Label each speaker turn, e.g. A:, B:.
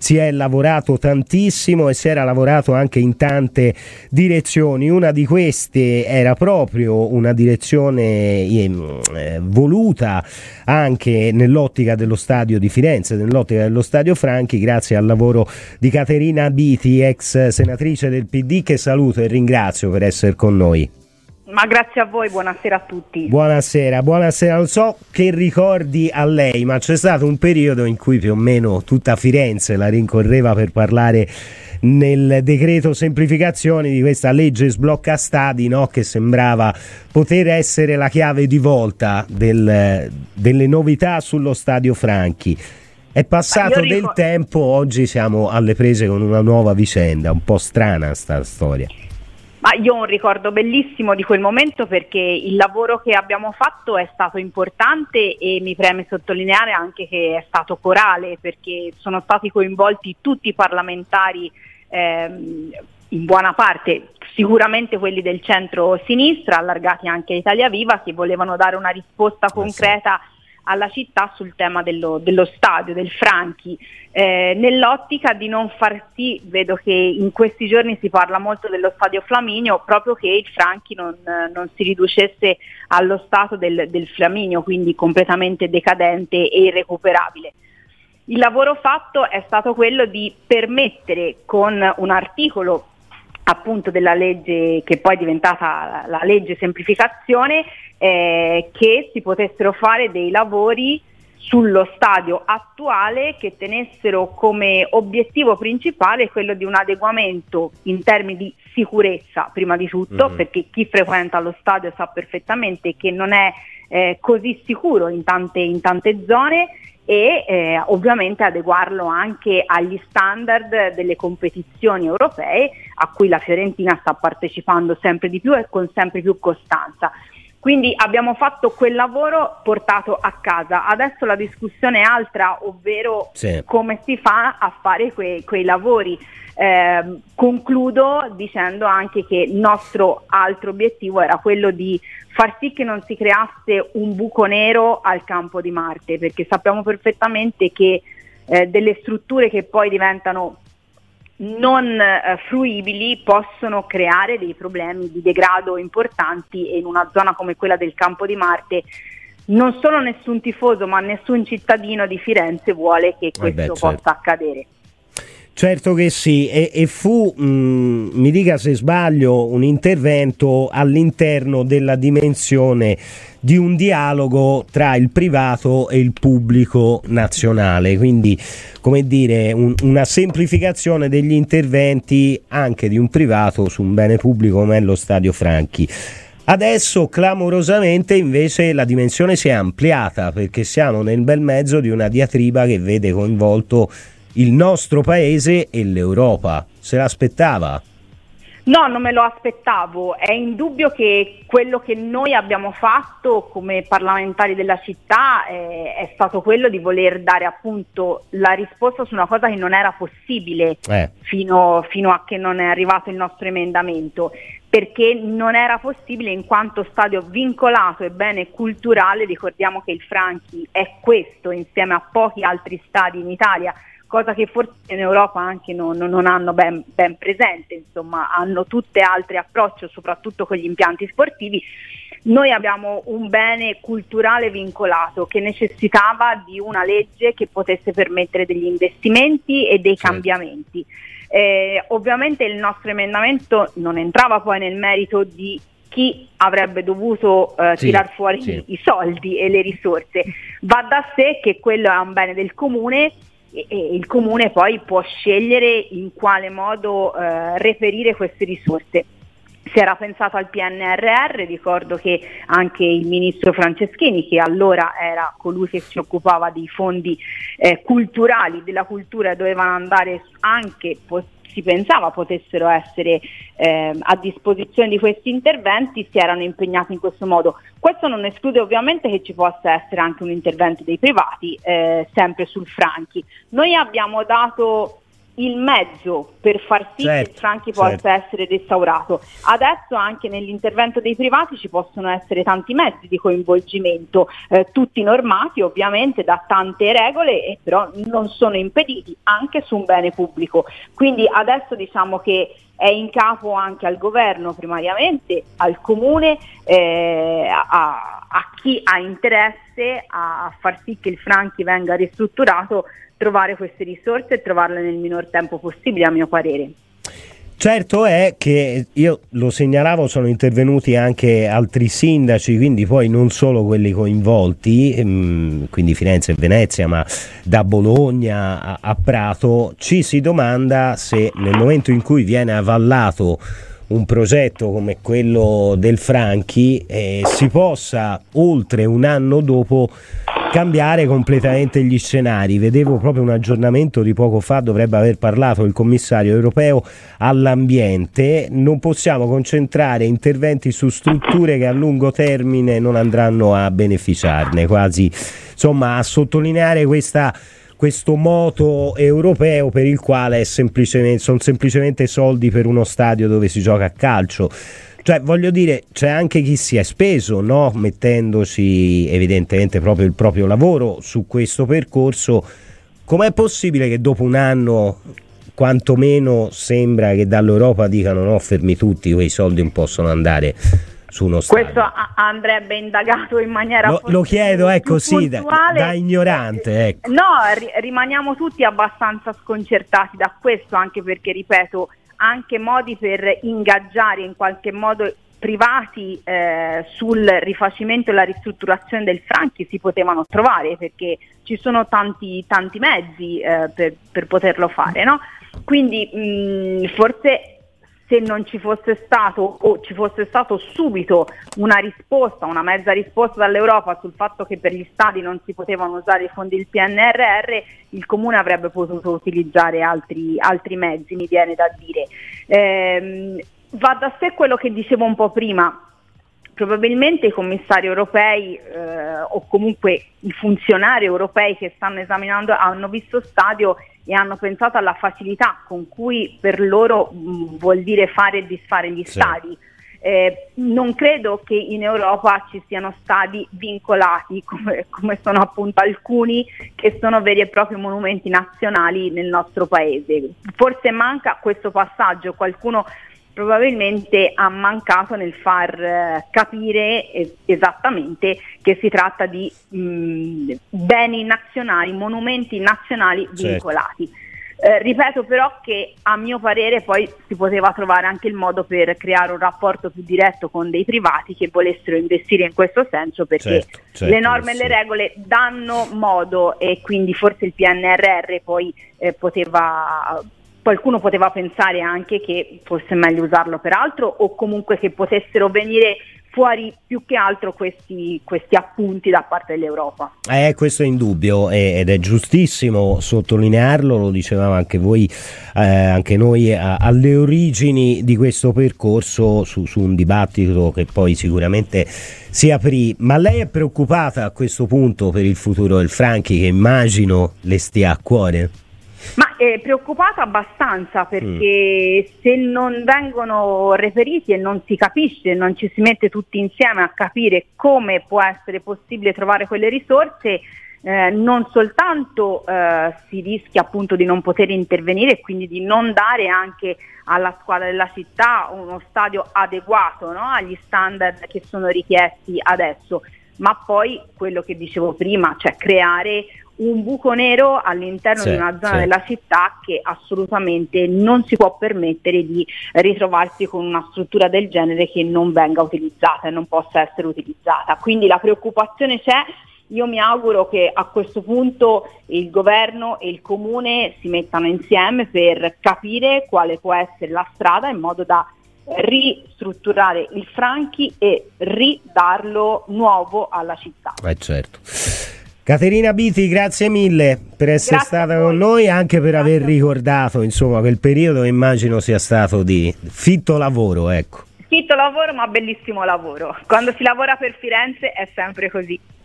A: si è lavorato tantissimo e si era lavorato anche in tante direzioni. Una di queste era proprio una direzione voluta anche nell'ottica dello stadio di Firenze, nell'ottica dello stadio Franchi, grazie al lavoro di Caterina Biti, ex senatrice del PD, che saluto e ringrazio per essere con noi.
B: Ma grazie a voi, buonasera a tutti.
A: Buonasera. Non so che ricordi a lei, ma c'è stato un periodo in cui più o meno tutta Firenze la rincorreva per parlare nel decreto semplificazioni di questa legge sblocca stadi, no? Che sembrava poter essere la chiave di volta delle novità sullo stadio Franchi. È passato del tempo, oggi siamo alle prese con una nuova vicenda, un po' strana sta storia.
B: Ma io ho un ricordo bellissimo di quel momento, perché il lavoro che abbiamo fatto è stato importante e mi preme sottolineare anche che è stato corale, perché sono stati coinvolti tutti i parlamentari, in buona parte sicuramente quelli del centro-sinistra, allargati anche a Italia Viva, che volevano dare una risposta concreta alla città sul tema dello stadio, del Franchi, nell'ottica di non far sì, vedo che in questi giorni si parla molto dello stadio Flaminio, proprio che il Franchi non si riducesse allo stato del Flaminio, quindi completamente decadente e irrecuperabile. Il lavoro fatto è stato quello di permettere, con un articolo appunto della legge che poi è diventata la legge semplificazione, che si potessero fare dei lavori sullo stadio attuale che tenessero come obiettivo principale quello di un adeguamento in termini di sicurezza prima di tutto, perché chi frequenta lo stadio sa perfettamente che non è così sicuro in tante zone, e ovviamente adeguarlo anche agli standard delle competizioni europee a cui la Fiorentina sta partecipando sempre di più e con sempre più costanza. Quindi abbiamo fatto quel lavoro portato a casa. Adesso la discussione è altra, ovvero come si fa a fare quei lavori. Concludo dicendo anche che il nostro altro obiettivo era quello di far sì che non si creasse un buco nero al campo di Marte, perché sappiamo perfettamente che delle strutture che poi diventano non fruibili possono creare dei problemi di degrado importanti, e in una zona come quella del campo di Marte non solo nessun tifoso ma nessun cittadino di Firenze vuole che questo possa accadere.
A: Certo che sì, e fu, mi dica se sbaglio, un intervento all'interno della dimensione di un dialogo tra il privato e il pubblico nazionale, quindi come dire una semplificazione degli interventi anche di un privato su un bene pubblico come è lo Stadio Franchi. Adesso clamorosamente invece la dimensione si è ampliata, perché siamo nel bel mezzo di una diatriba che vede coinvolto il nostro paese e l'Europa. Se l'aspettava?
B: No, non me lo aspettavo. È indubbio che quello che noi abbiamo fatto come parlamentari della città è stato quello di voler dare appunto la risposta su una cosa che non era possibile fino a che non è arrivato il nostro emendamento, perché non era possibile in quanto stadio vincolato e bene culturale. Ricordiamo che il Franchi è questo insieme a pochi altri stadi in Italia, cosa che forse in Europa anche non hanno ben presente, insomma hanno tutte altre approccio, soprattutto con gli impianti sportivi. Noi abbiamo un bene culturale vincolato che necessitava di una legge che potesse permettere degli investimenti e dei cambiamenti. Ovviamente il nostro emendamento non entrava poi nel merito di chi avrebbe dovuto tirar fuori i soldi e le risorse. Va da sé che quello è un bene del comune, e il comune poi può scegliere in quale modo reperire queste risorse. Si era pensato al PNRR, ricordo che anche il ministro Franceschini, che allora era colui che si occupava dei fondi culturali, della cultura, dovevano andare anche, si pensava potessero essere a disposizione di questi interventi, si erano impegnati in questo modo. Questo non esclude ovviamente che ci possa essere anche un intervento dei privati, sempre sul Franchi. Noi abbiamo dato il mezzo per far sì che il Franchi possa essere restaurato. Adesso anche nell'intervento dei privati ci possono essere tanti mezzi di coinvolgimento, tutti normati ovviamente da tante regole, però non sono impediti anche su un bene pubblico. Quindi adesso diciamo che è in capo anche al governo primariamente, al comune, a chi ha interesse a far sì che il Franchi venga ristrutturato, trovare queste risorse e trovarle nel minor tempo possibile, a mio parere.
A: Certo è che, io lo segnalavo, sono intervenuti anche altri sindaci, quindi poi non solo quelli coinvolti, quindi Firenze e Venezia, ma da Bologna a Prato. Ci si domanda se nel momento in cui viene avallato un progetto come quello del Franchi si possa, oltre un anno dopo, cambiare completamente gli scenari. Vedevo proprio un aggiornamento di poco fa, dovrebbe aver parlato il commissario europeo all'ambiente. Non possiamo concentrare interventi su strutture che a lungo termine non andranno a beneficiarne, quasi insomma a sottolineare questo moto europeo per il quale sono semplicemente soldi per uno stadio dove si gioca a calcio. Cioè, voglio dire, c'è anche chi si è speso, no? Mettendoci evidentemente proprio il proprio lavoro su questo percorso. Com'è possibile che dopo un anno, quantomeno sembra che dall'Europa dicano no, fermi tutti, quei soldi non possono andare su uno stadio?
B: Questo andrebbe indagato in maniera
A: lo chiedo, così da ignorante, ecco.
B: No, rimaniamo tutti abbastanza sconcertati da questo, anche perché, ripeto, anche modi per ingaggiare in qualche modo privati sul rifacimento e la ristrutturazione del Franchi si potevano trovare, perché ci sono tanti mezzi per poterlo fare, no? Quindi forse se non ci fosse stato, o ci fosse stato subito una mezza risposta dall'Europa sul fatto che per gli stadi non si potevano usare i fondi del PNRR, il Comune avrebbe potuto utilizzare altri mezzi, mi viene da dire. Va da sé quello che dicevo un po' prima. Probabilmente i commissari europei o comunque i funzionari europei che stanno esaminando hanno visto stadio e hanno pensato alla facilità con cui per loro vuol dire fare e disfare gli stadi. Non credo che in Europa ci siano stadi vincolati come sono appunto alcuni che sono veri e propri monumenti nazionali nel nostro paese. Forse manca questo passaggio, qualcuno probabilmente ha mancato nel far capire esattamente che si tratta di beni nazionali, monumenti nazionali vincolati. Ripeto però che a mio parere poi si poteva trovare anche il modo per creare un rapporto più diretto con dei privati che volessero investire in questo senso, perché le norme e le regole danno modo, e quindi forse il PNRR poi qualcuno poteva pensare anche che fosse meglio usarlo per altro, o comunque che potessero venire fuori più che altro questi appunti da parte dell'Europa.
A: Questo è indubbio ed è giustissimo sottolinearlo, lo dicevamo anche voi, anche noi alle origini di questo percorso su un dibattito che poi sicuramente si aprì. Ma lei è preoccupata a questo punto per il futuro del Franchi, che immagino le stia a cuore?
B: Ma è preoccupata abbastanza, perché se non vengono reperiti e non si capisce, non ci si mette tutti insieme a capire come può essere possibile trovare quelle risorse, non soltanto si rischia appunto di non poter intervenire e quindi di non dare anche alla squadra della città uno stadio adeguato, no? Agli standard che sono richiesti adesso, ma poi quello che dicevo prima, cioè creare un buco nero all'interno di una zona della città che assolutamente non si può permettere di ritrovarsi con una struttura del genere che non venga utilizzata e non possa essere utilizzata. Quindi la preoccupazione c'è. Io mi auguro che a questo punto il governo e il comune si mettano insieme per capire quale può essere la strada, in modo da ristrutturare il Franchi e ridarlo nuovo alla città.
A: Certo. Caterina Biti, grazie mille per essere stata con noi, anche per aver ricordato insomma quel periodo, immagino sia stato di fitto lavoro, ecco.
B: Fitto lavoro, ma bellissimo lavoro. Quando si lavora per Firenze è sempre così.